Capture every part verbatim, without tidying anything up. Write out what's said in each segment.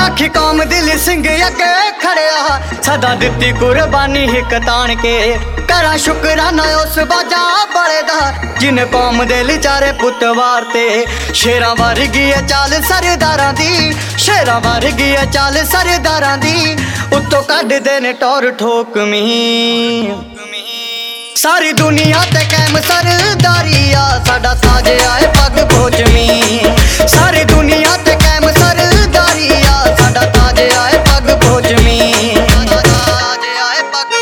ਲੱਖੀ ਕੌਮ ਦਿਲ ਸਿੰਘ ਅੱਗੇ ਖੜਿਆ ਸਦਾ ਦਿੱਤੀ ਕੁਰਬਾਨੀ ਹਿੱਕ ਤਾਣ ਕੇ ਕਰਾਂ ਸ਼ੁਕਰਾਨਾ ਉਸ ਬਾਜਾ ਵਾਲੇ ਦਾ ਜਿਨ ਕੌਮ ਦੇ ਲਿਚਾਰੇ ਪੁੱਤ ਵਾਰਤੇ ਸ਼ੇਰਾਂ ਵਰਗੀ ਐ ਚਾਲ ਸਰਦਾਰਾਂ ਦੀ ਸ਼ੇਰਾਂ ਵਰਗੀ ਐ ਚਾਲ ਸਰਦਾਰਾਂ ਦੀ ਉੱਤੋਂ ਕੱਢਦੇ ਨੇ ਟੌਰ ਠੋਕਵੀਂ ਸਾਰੀ ਦੁਨੀਆ ਤੇ ਕਾਇਮ ਸਰਦਾਰੀ ਆ ਸਾਡਾ ਤਾਜ ਆਏ ਪੱਗ ਪੋਚਵੀਂ ਸਾਰੀ ਦੁਨੀਆ ਤੇ ਕਾਇਮ ਸਰਦਾਰੀ ਆ ਸਾਡਾ ਤਾਜ ਆਏ ਪੱਗ ਪੋਚਵੀਂ ਤਾਜ ਆਏ ਪੱਗ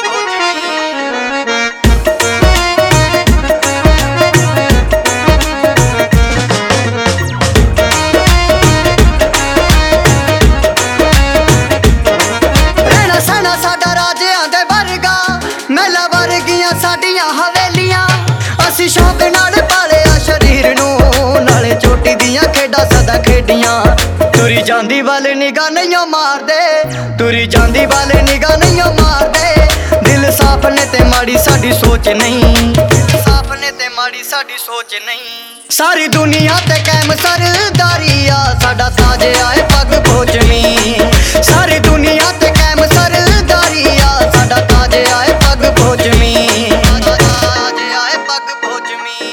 ਪੋਚਵੀਂ ਰਹਿਣਾ ਸਹਿਣਾ ਸਾਡਾ ਰਾਜਿਆਂ ਦੇ ਵਰਗਾ ਮਹਿਲਾ ਵਰਗੀਆਂ ਸਾਡੀਆਂ ਹਵੇਲੀਆਂ ਅਸੀਂ ਸ਼ੌਕ ਨਾਲ ਪਾਲਿਆ ਸ਼ਰੀਰ ਨੂੰ ਨਾਲੇ ਚੋਟੀ ਦੀਆਂ ਖੇਡਾਂ ਸਦਾ ਖੇਡੀਆਂ ਤੁਰੀ ਜਾਂਦੀ ਵੱਲ ਨਿਗਾਹ ਨਹੀਂ ਮਾਰਦੇ ਤੁਰੀ ਜਾਂਦੀ ਵੱਲ ਨਿਗਾਹ ਨਹੀਂ ਮਾਰਦੇ ਦਿਲ ਸਾਫ਼ ਨੇ ਤੇ ਮਾੜੀ ਸਾਡੀ ਸੋਚ ਨਹੀਂ ਸਾਫ਼ ਨੇ ਤੇ ਮਾੜੀ ਸਾਡੀ ਸੋਚ ਨਹੀਂ ਸਾਰੀ ਦੁਨੀਆ ਤੇ ਕਾਇਮ ਸਰਦਾਰੀ ਆ ਸਾਡਾ ਤਾਜ ਆਏ ਪੱਗ ਪੋਚਵੀਂ ਸਾਰੀ ਦੁਨੀਆ ਤੇ ਕਾਇਮ ਸਰਦਾਰੀ ਆ ਸਾਡਾ ਤਾਜ ਆਏ ਪੱਗ ਪੋਚਵੀਂ ਤਾਜ ਆਏ ਪੱਗ ਪੋਚਵੀਂ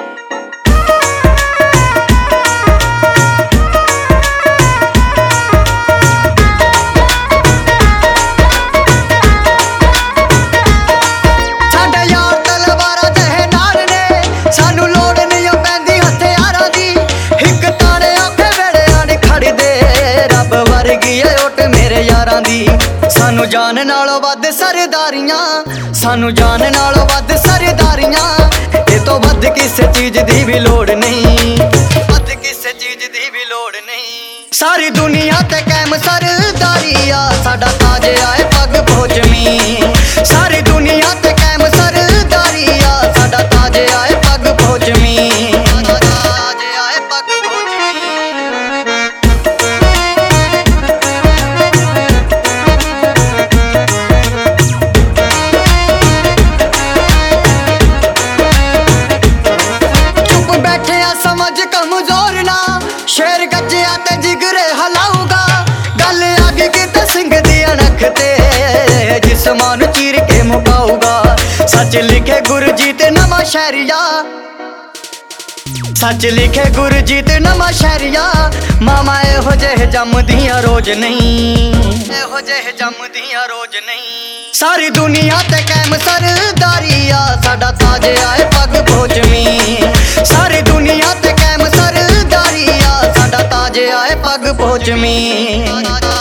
ਸਾਡੇ ਯਾਰ ਤਲਵਾਰਾਂ ਦੇ ਨਾਲ ਨੇ ਸਾਨੂੰ ਲੋੜ ਨਹੀਂ ਪੈਂਦੀ ਹਥਿਆਰਾਂ ਦੀ ਇੱਕ ਤਾਣੇ ਔਖੇ ਵੇੜਿਆਂ ਨੇ ਖੜਦੇ ਰੱਬ ਵਰਗੀ ਏ ਓਟ ਮੇਰੇ ਯਾਰਾਂ ਦੀ ਸਾਨੂੰ ਜਾਨ ਨਾਲੋਂ ਵੱਧ ਸਰਦਾਰੀਆਂ ਸਾਨੂੰ ਜਾਨ ਨਾਲੋਂ ਵੱਧ ਸਰਦਾਰੀਆਂ ਇਹ ਤੋਂ ਵੱਧ ਕਿਸੇ ਚੀਜ਼ ਦੀ ਵੀ ਲੋੜ ਨਹੀਂ ਵੱਧ ਕਿਸੇ ਚੀਜ਼ ਦੀ ਵੀ ਲੋੜ ਨਹੀਂ ਸਾਰੀ ਦੁਨੀਆ ਤੇ ਕਾਇਮ ਸਰਦਾਰੀ ਆ ਸਾਡਾ ਤਾਜ ਆਏ ਪੱਗ ਪੋਚਵੀਂ ਸਾਰੀ ਦੁਨੀਆ ਤੇ ਕਾਇਮ ਸਰਦਾਰੀ ਆ ਸਾਡਾ ਤਾਜ ਆਏ ਪੱਗ ਪੋਚਵੀਂ ਤਾਜ ਆਏ ਪੱਗ ਪੋਚਵੀਂ ਚੁੱਪ ਬੈਠਿਆ ਸਮਝ ਕਮਜ਼ੋਰ ਨਾ ਸ਼ੇਰ ਗੱਜਿਆ ਤੇ ਜਿਗਰੇ ਹਲਾਊਗਾ ਗੱਲ ਆ ਗਈ ਕਿਤੇ ਸਿੰਘ ਦੀ ਅਣਖ ਤੇ ਜਿਸਮਾਂ ਨੂੰ ਚੀਰ ਕੇ ਮੁਕਾਊਗਾ ਸੱਚ ਲਿਖੇ ਗੁਰਜੀਤ ਨਵਾਂ ਸ਼ਹਿਰੀਆ ਸੱਚ ਲਿਖੇ ਗੁਰਜੀਤ ਨਵਾਂ ਸ਼ਹਿਰੀਆ ਮਾਮਾ ਇਹੋ ਜਿਹੇ ਜੰਮਦੀਆਂ ਰੋਜ਼ ਨਹੀਂ ਇਹੋ ਜਿਹੇ ਜੰਮਦੀਆਂ ਰੋਜ਼ ਨਹੀਂ ਸਾਰੀ ਦੁਨੀਆ ਤੇ ਕਾਇਮ ਸਰਦਾਰੀ ਆ ਸਾਡਾ ਤਾਜ ਆਏ ਪੱਗ ਪੋਚਵੀਂ ਸਾਰੀ ਦੁਨੀਆ ਤੇ ਕਾਇਮ ਸਰਦਾਰੀ ਆ ਸਾਡਾ ਤਾਜ ਆਏ ਪੱਗ ਪੋਚਵੀਂ।